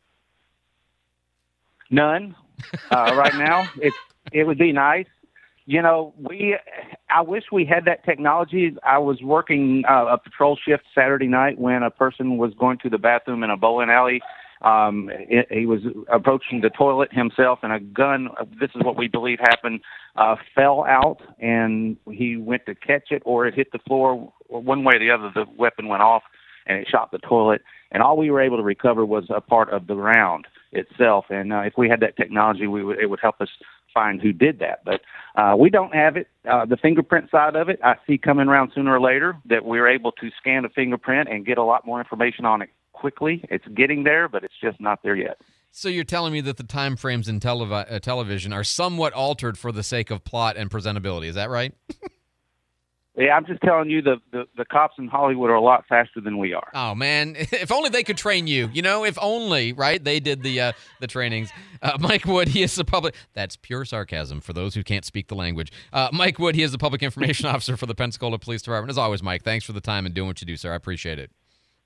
None. Uh, right now, it it would be nice. You know, we. I wish we had that technology. I was working uh, a patrol shift Saturday night when a person was going to the bathroom in a bowling alley. Um, it, he was approaching the toilet himself, and a gun, this is what we believe happened, uh, fell out, and he went to catch it, or it hit the floor. One way or the other, the weapon went off, and it shot the toilet. And all we were able to recover was a part of the round itself. And uh, if we had that technology, we would, it would help us find who did that. But uh, we don't have it. Uh, the fingerprint side of it, I see coming around sooner or later that we're able to scan a fingerprint and get a lot more information on it quickly. It's getting there, but it's just not there yet. So you're telling me that the time frames in televi- uh, television are somewhat altered for the sake of plot and presentability. Is that right? Yeah, I'm just telling you, the, the, the cops in Hollywood are a lot faster than we are. Oh, man. If only they could train you. You know, if only, right, they did the uh, the trainings. Uh, Mike Wood, he is the public... That's pure sarcasm for those who can't speak the language. Uh, Mike Wood, he is the public information officer for the Pensacola Police Department. As always, Mike, thanks for the time and doing what you do, sir. I appreciate it.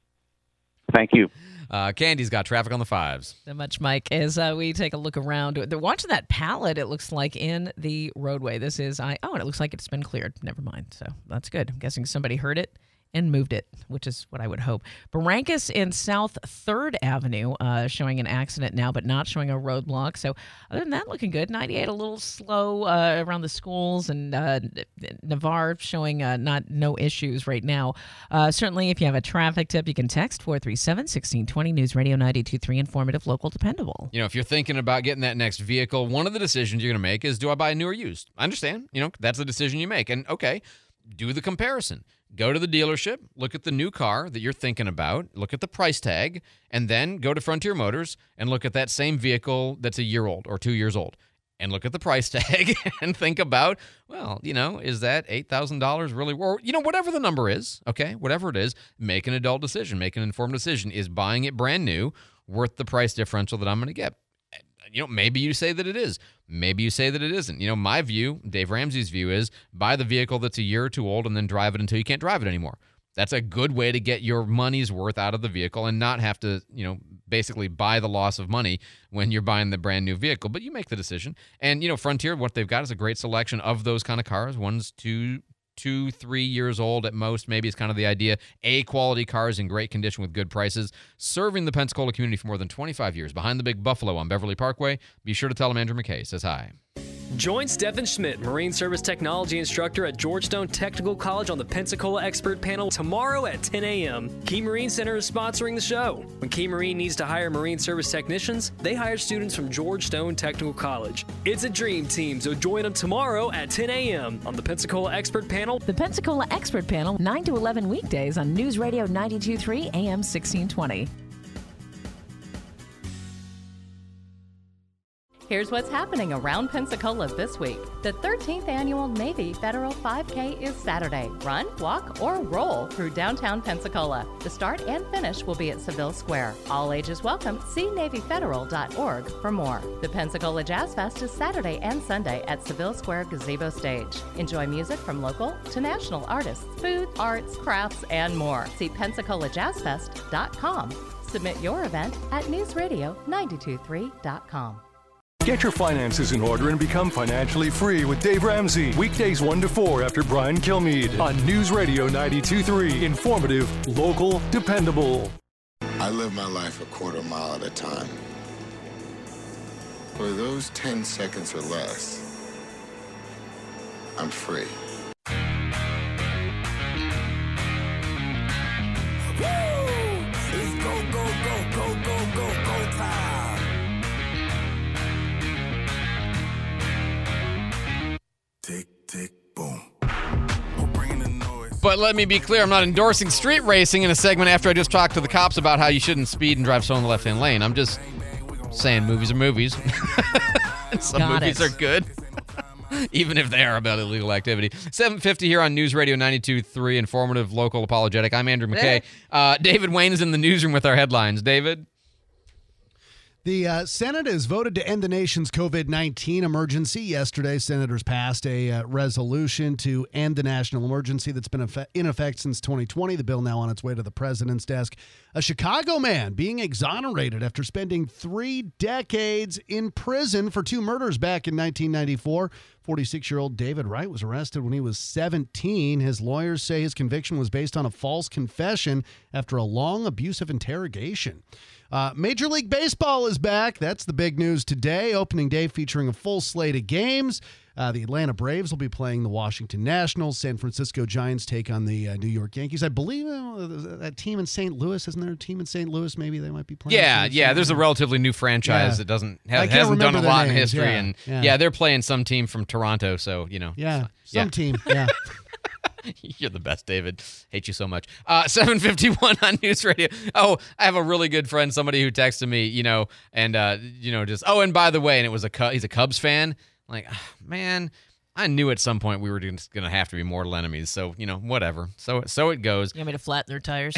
Thank you. Uh, Candy's got traffic on the fives. So much, Mike. As uh, we take a look around, they're watching that pallet, it looks like, in the roadway. This is, I oh, and it looks like it's been cleared. Never mind. So that's good. I'm guessing somebody heard it and moved it, which is what I would hope. Barrancas in South third Avenue uh, showing an accident now, but not showing a roadblock. So other than that, looking good. ninety-eight a little slow uh, around the schools, and uh, Navarre showing uh, not no issues right now. Uh, certainly, if you have a traffic tip, you can text four three seven, one six two zero, News Radio ninety-two point three, informative, local, dependable. You know, if you're thinking about getting that next vehicle, one of the decisions you're going to make is, do I buy new or used? I understand. You know, that's the decision you make. And, okay, do the comparison. Go to the dealership, look at the new car that you're thinking about, look at the price tag, and then go to Frontier Motors and look at that same vehicle that's a year old or two years old, and look at the price tag and think about, well, you know, is that eight thousand dollars really worth, you know, whatever the number is, okay, whatever it is, make an adult decision, make an informed decision. Is buying it brand new worth the price differential that I'm going to get? You know, maybe you say that it is. Maybe you say that it isn't. You know, my view, Dave Ramsey's view is buy the vehicle that's a year or two old and then drive it until you can't drive it anymore. That's a good way to get your money's worth out of the vehicle and not have to, you know, basically buy the loss of money when you're buying the brand new vehicle. But you make the decision. And, you know, Frontier, what they've got is a great selection of those kind of cars. One's two, two, three years old at most. Maybe it's kind of the idea. A-quality cars in great condition with good prices. Serving the Pensacola community for more than twenty-five years. Behind the Big Buffalo on Beverly Parkway. Be sure to tell them Andrew McKay says hi. Join Stephen Schmidt, Marine Service Technology Instructor at Georgetown Technical College on the Pensacola Expert Panel tomorrow at ten a.m. Key Marine Center is sponsoring the show. When Key Marine needs to hire Marine Service technicians, they hire students from Georgetown Technical College. It's a dream team, so join them tomorrow at ten a.m. on the Pensacola Expert Panel. The Pensacola Expert Panel, nine to eleven weekdays on News Radio ninety-two point three A M sixteen twenty. Here's what's happening around Pensacola this week. The thirteenth Annual Navy Federal five K is Saturday. Run, walk, or roll through downtown Pensacola. The start and finish will be at Seville Square. All ages welcome. See navy federal dot org for more. The Pensacola Jazz Fest is Saturday and Sunday at Seville Square Gazebo Stage. Enjoy music from local to national artists, food, arts, crafts, and more. See pensacola jazz fest dot com. Submit your event at news radio ninety-two point three dot com. Get your finances in order and become financially free with Dave Ramsey. Weekdays one to four after Brian Kilmeade on News Radio ninety-two point three. Informative, local, dependable. I live my life a quarter mile at a time. For those ten seconds or less, I'm free. Woo! It's go, go, go, go, go, go, go time. Tick, tick, boom. But let me be clear, I'm not endorsing street racing in a segment after I just talked to the cops about how you shouldn't speed and drive slow in the left-hand lane. I'm just saying movies are movies. Some Got movies it. are good, even if they are about illegal activity. seven fifty here on News Radio ninety-two point three, informative, local, apologetic. I'm Andrew McKay. Uh, David Wayne is in the newsroom with our headlines. David? The uh, Senate has voted to end the nation's COVID nineteen emergency. Yesterday, senators passed a uh, resolution to end the national emergency that's been effe- in effect since twenty twenty. The bill now on its way to the president's desk. A Chicago man being exonerated after spending three decades in prison for two murders back in nineteen ninety-four. forty-six-year-old David Wright was arrested when he was seventeen. His lawyers say his conviction was based on a false confession after a long, abusive interrogation. Uh, Major League Baseball is back. That's the big news today. Opening day featuring a full slate of games. Uh, the Atlanta Braves will be playing the Washington Nationals. San Francisco Giants take on the uh, New York Yankees. I believe uh, that team in Saint Louis, isn't there a team in Saint Louis? Maybe they might be playing. Yeah, yeah. There's a relatively new franchise Yeah. that doesn't I ha- can't hasn't done a remember lot their in names, history, yeah, and yeah. yeah. they're playing some team from Toronto. So you know, Yeah, yeah. some team. Yeah. You're the best, David. Hate you so much. Uh, seven fifty-one on News Radio. Oh, I have a really good friend, somebody who texted me, you know, and, uh, you know, just, oh, and by the way, and it was a, Cub- he's a Cubs fan. Like, ah, man, I knew at some point we were just going to have to be mortal enemies. So, you know, whatever. So, so it goes. You want me to flatten their tires?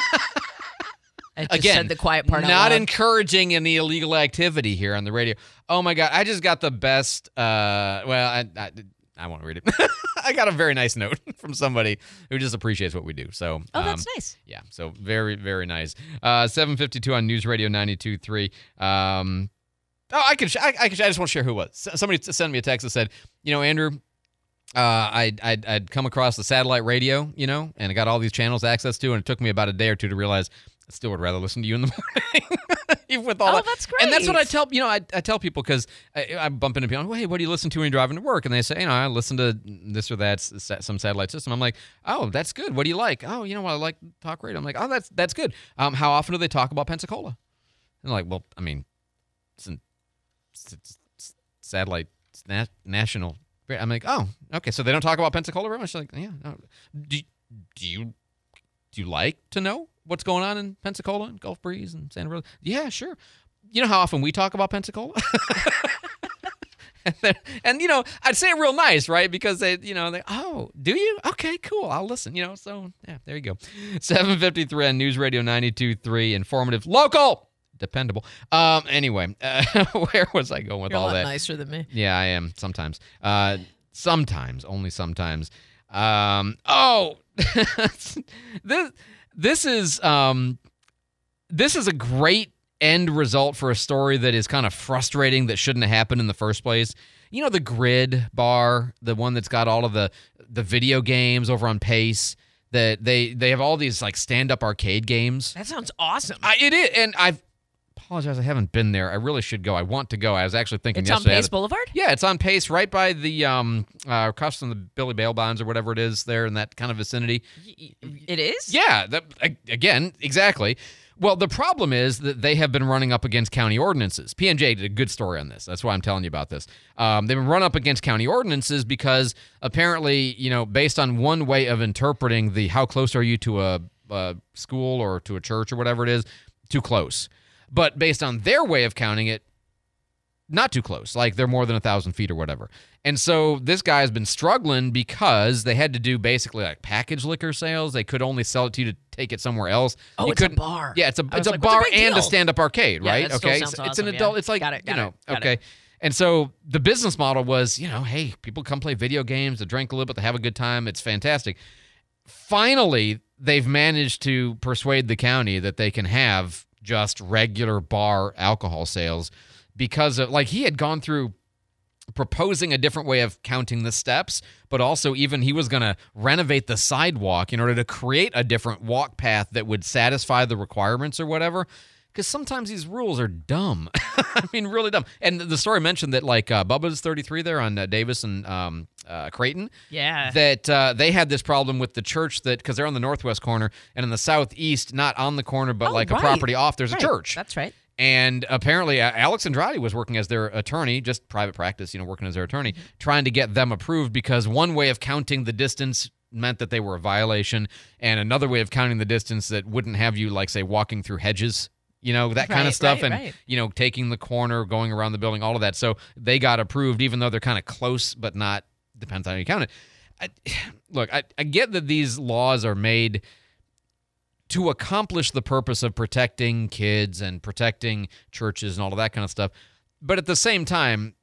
I just Again, said the quiet part out not loud. encouraging any illegal activity here on the radio. Oh, my God. I just got the best, uh, well, I, I, I won't read it. I got a very nice note from somebody who just appreciates what we do. So, Oh, um, that's nice. Yeah, so very, very nice. Uh, seven fifty-two on News Radio ninety-two point three. Um, oh, I can, sh- I, I can, sh- I just want to share who it was. S- Somebody sent me a text that said, you know, Andrew, uh, I'd, I'd, I'd come across the satellite radio, you know, and I got all these channels access to, and it took me about a day or two to realize I still would rather listen to you in the morning. Even with all Oh, that. that's great. And that's what I tell, you know, I, I tell people because I, I bump into people, well, hey, what do you listen to when you're driving to work? And they say, you know, I listen to this or that, s- some satellite system. I'm like, oh, that's good. What do you like? Oh, you know what? I like talk radio. I'm like, oh, that's that's good. Um, how often do they talk about Pensacola? And they're like, well, I mean, it's, an, it's, it's, it's satellite it's na- national. I'm like, oh, okay. So they don't talk about Pensacola very much? Like, yeah. No. Do, do you do you like to know what's going on in Pensacola and Gulf Breeze and Santa Rosa? Yeah, sure. You know how often we talk about Pensacola? and, then, and, you know, I'd say it real nice, right? Because they, you know, they, oh, do you? Okay, cool. I'll listen, you know. So, yeah, there you go. seven fifty-three on News Radio ninety-two point three, informative, local, dependable. Um. Anyway, uh, where was I going with You're all a lot that? nicer than me. Yeah, I am sometimes. Uh, sometimes, only sometimes. Um. Oh, this this is um, this is a great end result for a story that is kind of frustrating that shouldn't have happened in the first place. You know, the Grid bar, the one that's got all of the the video games over on Pace. That they they have all these like stand up arcade games. That sounds awesome. I, it is, and I've apologize. I haven't been there. I really should go. I want to go. I was actually thinking It's on yesterday. Pace Boulevard? Yeah, it's on Pace, right by the um, uh, across from the Billy Bail Bonds or whatever it is there in that kind of vicinity. It is? Yeah. That, again, exactly. Well, the problem is that they have been running up against county ordinances. P and J did a good story on this. That's why I'm telling you about this. Um, they've been run up against county ordinances because apparently, you know, based on one way of interpreting the how close are you to a, a school or to a church or whatever it is, too close. But based on their way of counting it, not too close, like they're more than a thousand feet or whatever. And so this guy has been struggling because they had to do basically like package liquor sales. They could only sell it to you to take it somewhere else. Oh, you it's a couldn't- bar. Yeah, it's a I it's was a like, what's the bar big and a deal? stand-up arcade, Yeah, right? that still okay, sounds So it's awesome, an yeah. adult. It's like Got it, got you know, it, got okay. it. And so the business model was, you know, hey, people come play video games, they drink a little bit, they have a good time. It's fantastic. Finally, they've managed to persuade the county that they can have just regular bar alcohol sales because of, like, he had gone through proposing a different way of counting the steps, but also even he was going to renovate the sidewalk in order to create a different walk path that would satisfy the requirements or whatever. Because sometimes these rules are dumb. I mean, really dumb. And the story mentioned that, like, uh, Bubba's thirty-three there on uh, Davis and um, uh, Creighton. Yeah. That uh, they had this problem with the church that, because they're on the northwest corner, and in the southeast, not on the corner, but Oh, like right. a property off, there's Right. a church. That's right. And apparently, uh, Alex Andrade was working as their attorney, just private practice, you know, working as their attorney, trying to get them approved because one way of counting the distance meant that they were a violation, and another way of counting the distance that wouldn't have you, like, say, walking through hedges, you know, that kind Right, of stuff, right, and, right. you know, taking the corner, going around the building, all of that. So they got approved, even though they're kind of close, but not, depends on how you count it. I, look, I, I get that these laws are made to accomplish the purpose of protecting kids and protecting churches and all of that kind of stuff. But at the same time,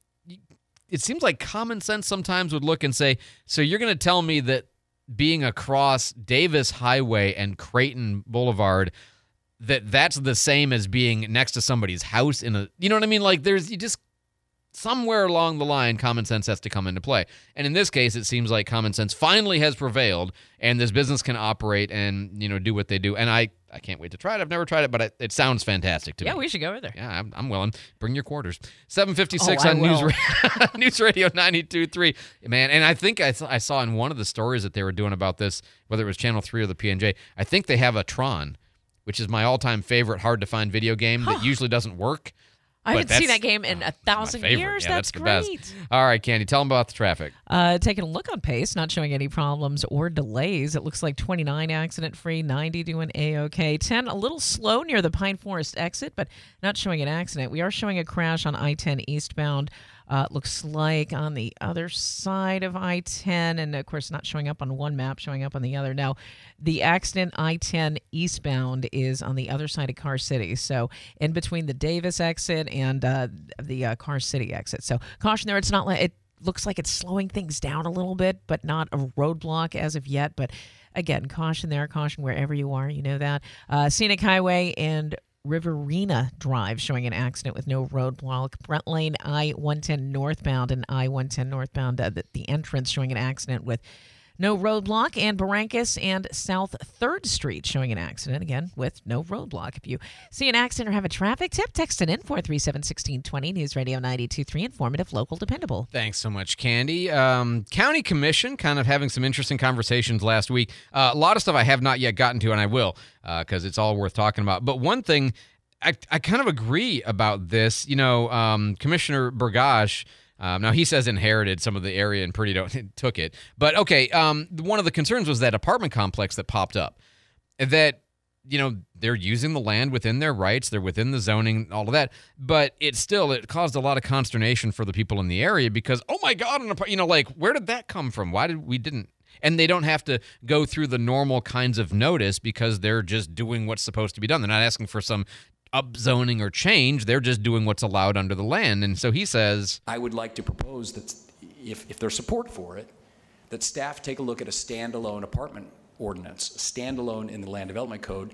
it seems like common sense sometimes would look and say, so you're going to tell me that being across Davis Highway and Creighton Boulevard, that that's the same as being next to somebody's house in a, you know what I mean? Like, there's, you just, somewhere along the line, common sense has to come into play. And in this case, it seems like common sense finally has prevailed, and this business can operate and, you know, do what they do. And I, I can't wait to try it. I've never tried it, but I, it sounds fantastic to Yeah, me. we should go over there. Yeah, I'm, I'm willing. Bring your quarters. seven fifty-six Oh, I on News, will. Ra- News Radio ninety-two point three. Man, and I think I, th- I saw in one of the stories that they were doing about this, whether it was Channel three or the P and J, I think they have a Tron, which is my all-time favorite hard-to-find video game that usually doesn't work. I but haven't seen that's that game in a thousand favorite. years. Yeah, that's, that's the great. best. All right, Candy, tell them about the traffic. Uh, taking a look on Pace, not showing any problems or delays. It looks like twenty-nine accident-free, ninety doing A-OK. ten a little slow near the Pine Forest exit, but not showing an accident. We are showing a crash on I ten eastbound. Uh, it looks like on the other side of I ten, and of course not showing up on one map, showing up on the other. Now, the accident I ten eastbound is on the other side of Car City, so in between the Davis exit and uh, the uh, Car City exit. So caution there. It's not like it looks like it's slowing things down a little bit, but not a roadblock as of yet. But again, caution there, caution wherever you are. You know that. Uh, Scenic Highway and Riverina Drive showing an accident with no roadblock. Brent Lane, I one ten northbound and I one ten northbound, uh, the, the entrance showing an accident with no roadblock. And Barrancas and South third Street showing an accident, again, with no roadblock. If you see an accident or have a traffic tip, text it in four three seven, one six two zero. News Radio ninety-two point three, informative, local, dependable. Thanks so much, Candy. Um, County Commission kind of having some interesting conversations last week. Uh, a lot of stuff I have not yet gotten to, and I will, because uh, it's all worth talking about. But one thing, I, I kind of agree about this. You know, um, Commissioner Burgash, um, now he says inherited some of the area and Purdy don't, took it. But, okay, um, one of the concerns was that apartment complex that popped up. That, you know, they're using the land within their rights, they're within the zoning, all of that, but it still, it caused a lot of consternation for the people in the area because, oh my God, an apart- you know, like, where did that come from? Why did we didn't? And they don't have to go through the normal kinds of notice because they're just doing what's supposed to be done. They're not asking for some upzoning or change. They're just doing what's allowed under the land. And so he says, I would like to propose that if, if there's support for it, that staff take a look at a standalone apartment ordinance, standalone in the Land Development Code,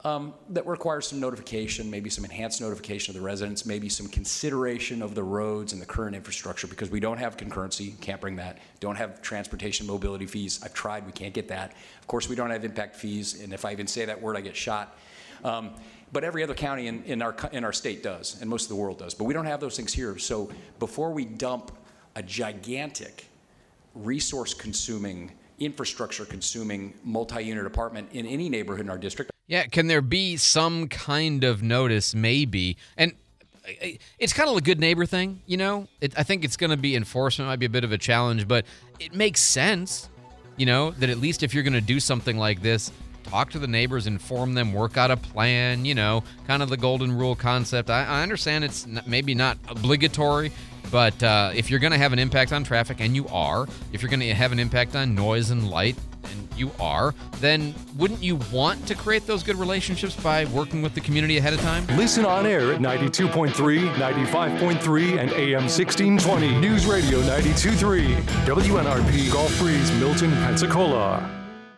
um, that requires some notification, maybe some enhanced notification of the residents, maybe some consideration of the roads and the current infrastructure, because we don't have concurrency, can't bring that, don't have transportation mobility fees. I've tried, we can't get that. Of course, we don't have impact fees, and if I even say that word, I get shot. Um, but every other county in, in, our, in our state does, and most of the world does. But we don't have those things here. So before we dump a gigantic resource-consuming, infrastructure-consuming multi-unit apartment in any neighborhood in our district. Yeah, can there be some kind of notice, maybe? And it's kind of a good neighbor thing, you know? It, I think it's going to be enforcement, might be a bit of a challenge, but it makes sense, you know, that at least if you're going to do something like this, talk to the neighbors, inform them, work out a plan, you know, kind of the golden rule concept. I, I understand it's not, maybe not obligatory, but uh, if you're going to have an impact on traffic, and you are, if you're going to have an impact on noise and light, and you are, then wouldn't you want to create those good relationships by working with the community ahead of time? Listen on air at ninety-two point three, ninety-five point three, and A M sixteen twenty. News Radio ninety-two point three, W N R P, Gulf Breeze, Milton, Pensacola.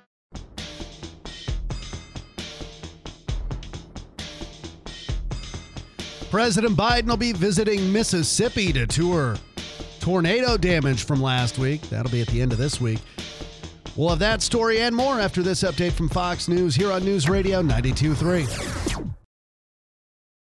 President Biden will be visiting Mississippi to tour tornado damage from last week. That'll be at the end of this week. We'll have that story and more after this update from Fox News here on News Radio ninety-two point three.